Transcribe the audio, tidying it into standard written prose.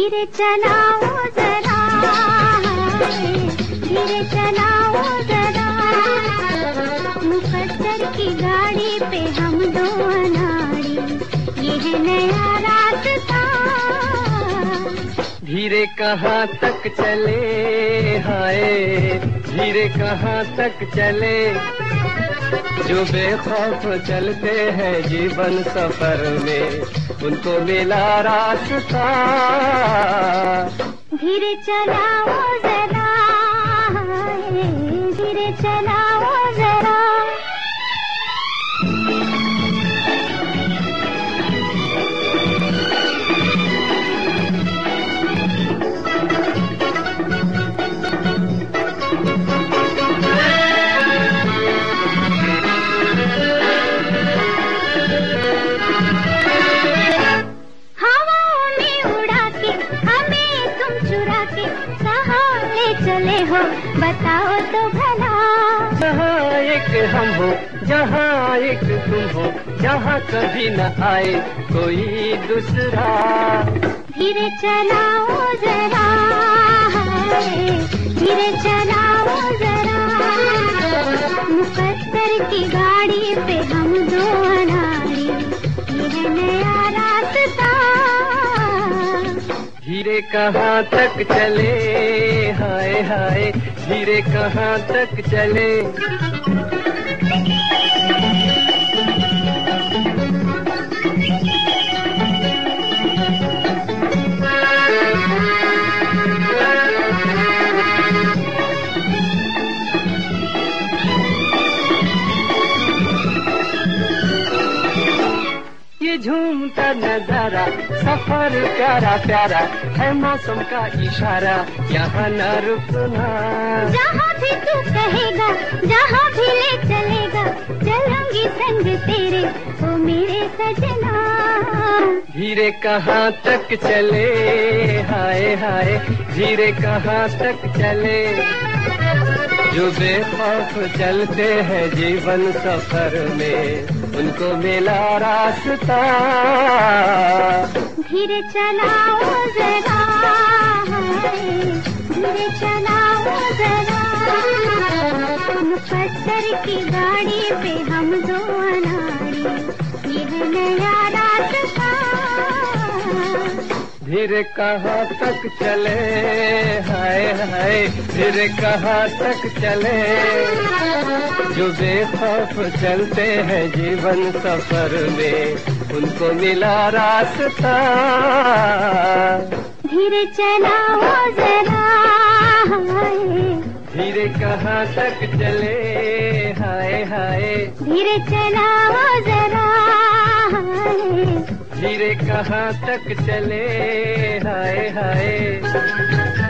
धीरे चलाओ जरा, धीरे चलाओ जरा, मुकद्दर की गाड़ी पे हम दो अनाड़ी, ये है नया रास्ता। धीरे कहाँ तक चले हाय, धीरे कहाँ तक चले, जो बेखौफ चलते हैं जीवन सफर में, उनको मिला रास्ता। धीरे चलाओ जरा, धीरे चलाओ जरा, चले हो बताओ तो भला। जहाँ एक हम हो, जहाँ एक तुम हो, जहाँ कभी न आए कोई दूसरा। धीरे चलाओ जरा, धीरे चलाओ जरा, मुकद्दर की गाड़ी पे हम दो अनाड़ी, ये है नया रास्ता। धीरे कहाँ तक चले हाय हाय, धीरे कहाँ तक चले, झूमता नजारा, सफर प्यारा प्यारा है, मौसम का इशारा, यहाँ न रुकना। जहाँ भी तू कहेगा, जहाँ भी ले चलेगा, चलूंगी संग तेरे ओ मेरे सजना। धीरे कहाँ तक चले हाय हाय, धीरे कहाँ तक चले, जो बेखौफ चलते हैं जीवन सफर में, उनको मिला रास्ता। धीरे चलाओ जरा, धीरे चलाओ जरा, मुकद्दर की गाड़ी पे हम दो अनाड़ी, ये है नया रास्ता। धीरे कहाँ तक चले हाय हाय, धीरे कहाँ तक चले, जो बेखौफ चलते हैं जीवन सफर में, उनको मिला रास्ता। धीरे चलाओ जरा, धीरे कहाँ तक चले हाय हाय, धीरे चलाओ जरा, धीरे कहाँ तक चले हाय हाय।